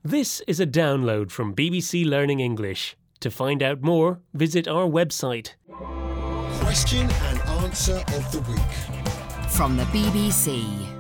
This is a download from BBC Learning English. To find out more, visit our website. Question and answer of the week. From the BBC.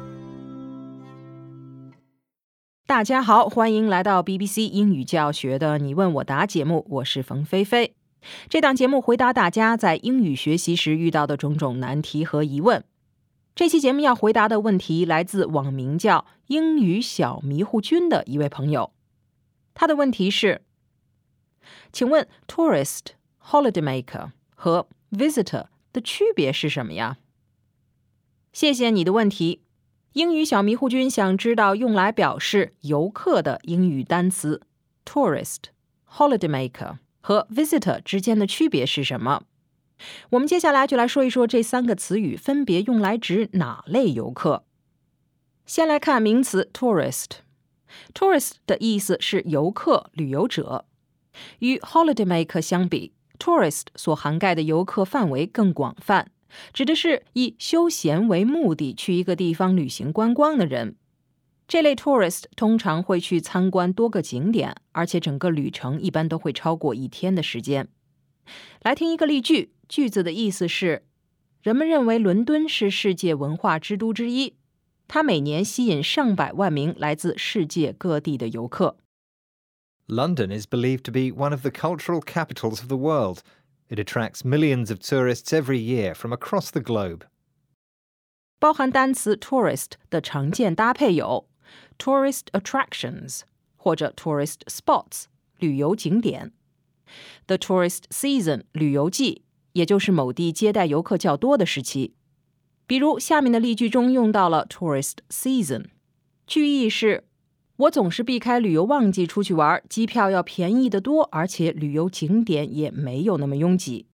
大家好，欢迎来到 BBC 英语教学的你问我答节目，我是冯菲菲。这档节目回答大家在英语学习时遇到的种种难题和疑问。这期节目要回答的问题来自网名叫英语小迷糊君的一位朋友。他的问题是，请问 tourist、holidaymaker 和 visitor 的区别是什么呀？谢谢你的问题。英语小迷糊君想知道用来表示游客的英语单词 tourist、holidaymaker 和 visitor 之间的区别是什么？我们接下来就来说一说这三个词语分别用来指哪类游客。先来看名词 tourist。tourist 的意思是游客、旅游者。与 holidaymaker 相比， tourist 所涵盖的游客范围更广泛，指的是以休闲为目的去一个地方旅行观光的人。这类 tourist 通常会去参观多个景点，而且整个旅程一般都会超过1天的时间。来听一个例句，句子的意思是，人们认为伦敦是世界文化之都之一，它每年吸引上百万名来自世界各地的游客。 London is believed to be one of the cultural capitals of the world. It attracts millions of tourists every year from across the globe. 包含单词 tourist 的常见搭配有 tourist attractions 或者 tourist spots 旅游景点， The tourist season 旅游季，也就是某地接待游客较多的时期。比如下面的例句中用到了 tourist season， 句意是，我总是避开旅游旺季出去玩，机票要便宜得多，而且旅游景点也没有那么拥挤。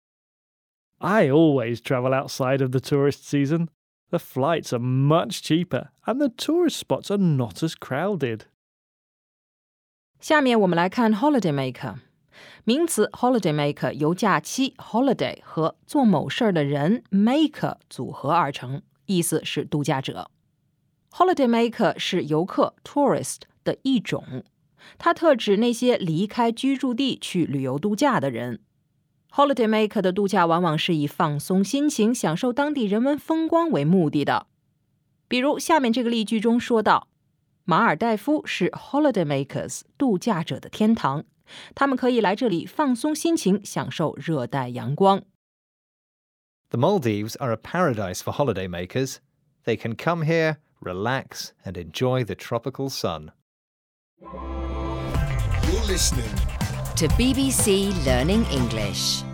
I always travel outside of the tourist season. The flights are much cheaper, and the tourist spots are not as crowded. 下面我们来看 holidaymaker。名词 holidaymaker 由假期 holiday 和做某事的人 maker 组合而成，意思是度假者。holidaymaker 是游客 tourist 的一种，它特指那些离开居住地去旅游度假的人。holidaymaker 的度假往往是以放松心情、享受当地人文风光为目的的。比如下面这个例句中说到，马尔代夫是 holidaymakers 度假者的天堂，他们可以来这里放松心情，享受热带阳光。 The Maldives are a paradise for holidaymakers. They can come here, relax and enjoy the tropical sun. You're listening To BBC Learning English.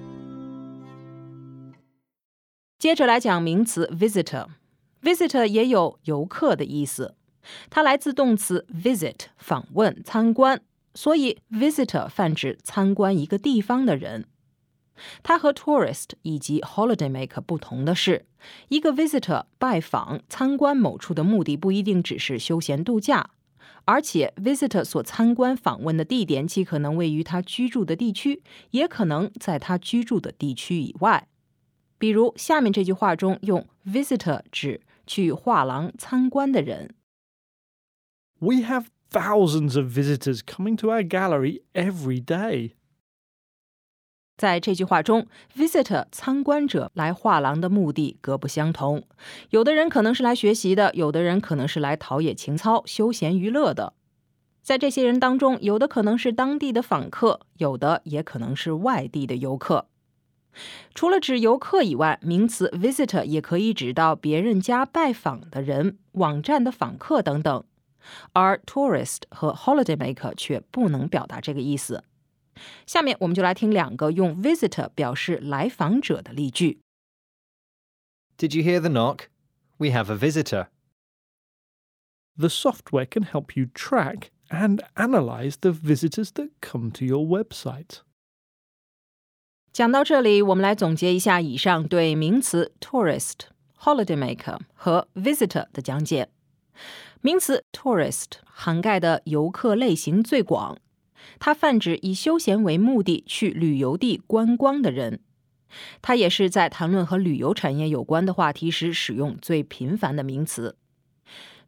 接着来讲名词 visitor。visitor 也有游客的意思，它来自动词 visit 访问、参观，所以 visitor 泛指参观一个地方的人。它和 tourist 以及 holidaymaker 不同的是，一个 visitor 拜访、参观某处的目的不一定只是休闲度假，而且 visitor 所参观访问的地点既可能位于他居住的地区，也可能在他居住的地区以外。比如下面这句话中用 visitor 指去画廊参观的人。 We have thousands of visitors coming to our gallery every day. 在这句话中 visitor 参观者来画廊的目的各不相同，有的人可能是来学习的，有的人可能是来陶冶情操、休闲娱乐的。在这些人当中，有的可能是当地的访客，有的也可能是外地的游客。除了指游客以外，名词 visitor 也可以指到别人家拜访的人、网站的访客等等，而 tourist 和 holidaymaker 却不能表达这个意思。下面我们就来听2个用 visitor 表示来访者的例句。 Did you hear the knock? We have a visitor. The software can help you track and analyze the visitors that come to your website. 讲到这里，我们来总结一下以上对名词 tourist、holidaymaker 和 visitor 的讲解。名词 tourist 涵盖的游客类型最广，它泛指以休闲为目的去旅游地观光的人。它也是在谈论和旅游产业有关的话题时使用最频繁的名词。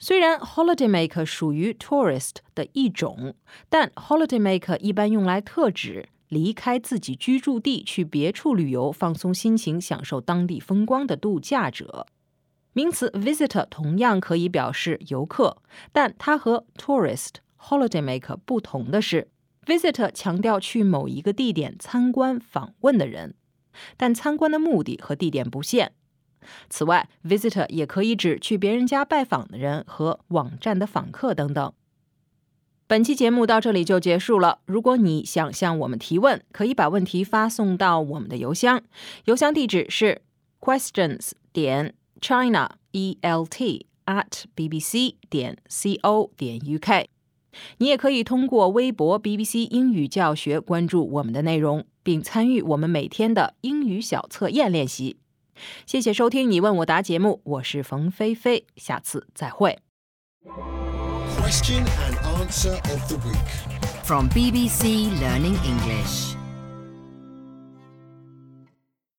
虽然 holidaymaker 属于 tourist 的一种，但 holidaymaker 一般用来特指离开自己居住地去别处旅游，放松心情，享受当地风光的度假者。名词 visitor 同样可以表示游客，但它和 tourist、holidaymaker 不同的是， visitor 强调去某一个地点参观访问的人，但参观的目的和地点不限。此外 visitor 也可以指去别人家拜访的人和网站的访客等等。本期节目到这里就结束了。如果你想向我们提问，可以把问题发送到我们的邮箱，邮箱地址是 questions.china@bbc.co.uk。 你也可以通过微博 BBC 英语教学关注我们的内容，并参与我们每天的英语小测验练习。谢谢收听你问我答节目，我是冯菲菲，下次再会。 Question and answer of the week. From BBC Learning English.